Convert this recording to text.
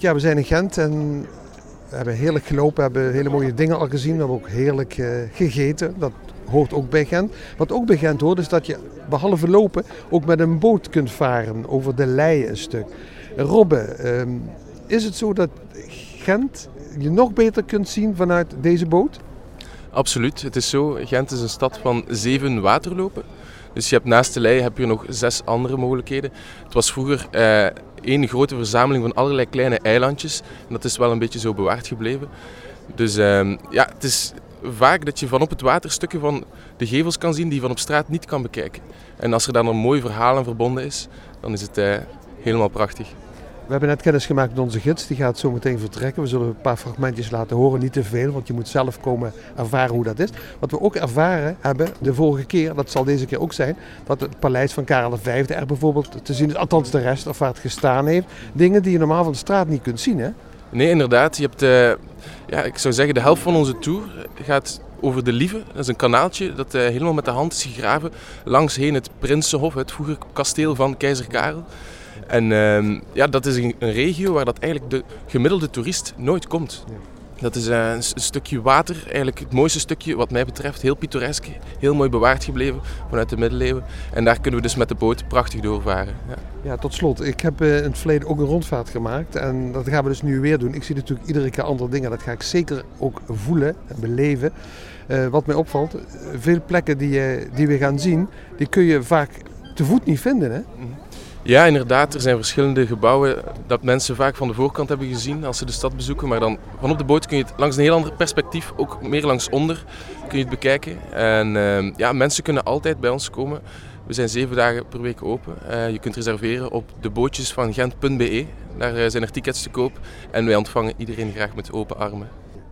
Ja, we zijn in Gent en we hebben heerlijk gelopen, we hebben hele mooie dingen al gezien. We hebben ook heerlijk gegeten. Dat hoort ook bij Gent. Wat ook bij Gent hoort is dat je behalve lopen ook met een boot kunt varen over de Leie een stuk. Robbe, is het zo dat Gent je nog beter kunt zien vanuit deze boot? Absoluut, het is zo. Gent is een stad van 7 waterlopen. Dus je hebt naast de Leie heb je nog 6 andere mogelijkheden. Het was vroeger één grote verzameling van allerlei kleine eilandjes. En dat is wel een beetje zo bewaard gebleven. Dus ja, het is vaak dat je van op het water stukken van de gevels kan zien die je van op straat niet kan bekijken. En als er dan een mooi verhaal aan verbonden is, dan is het helemaal prachtig. We hebben net kennis gemaakt met onze gids, die gaat zo meteen vertrekken. We zullen een paar fragmentjes laten horen, niet te veel, want je moet zelf komen ervaren hoe dat is. Wat we ook ervaren hebben de vorige keer, dat zal deze keer ook zijn, dat het paleis van Karel V er bijvoorbeeld te zien is, althans de rest, of waar het gestaan heeft. Dingen die je normaal van de straat niet kunt zien, hè? Nee, inderdaad. Je hebt, ja, ik zou zeggen, de helft van onze tour gaat over de Lieve. Dat is een kanaaltje dat helemaal met de hand is gegraven langsheen het Prinsenhof, het vroeger kasteel van keizer Karel. En ja, dat is een regio waar dat eigenlijk de gemiddelde toerist nooit komt. Ja. Dat is een stukje water, eigenlijk het mooiste stukje wat mij betreft. Heel pittoresk, heel mooi bewaard gebleven vanuit de middeleeuwen. En daar kunnen we dus met de boot prachtig doorvaren. Ja. Ja, tot slot. Ik heb in het verleden ook een rondvaart gemaakt en dat gaan we dus nu weer doen. Ik zie natuurlijk iedere keer andere dingen. Dat ga ik zeker ook voelen en beleven. Wat mij opvalt, veel plekken die we gaan zien, die kun je vaak te voet niet vinden, hè? Ja, inderdaad. Er zijn verschillende gebouwen dat mensen vaak van de voorkant hebben gezien als ze de stad bezoeken. Maar dan vanop de boot kun je het langs een heel ander perspectief, ook meer langs onder, kun je het bekijken. En ja, mensen kunnen altijd bij ons komen. We zijn 7 dagen per week open. Je kunt reserveren op de bootjes van gent.be. Daar zijn er tickets te koop. En wij ontvangen iedereen graag met open armen.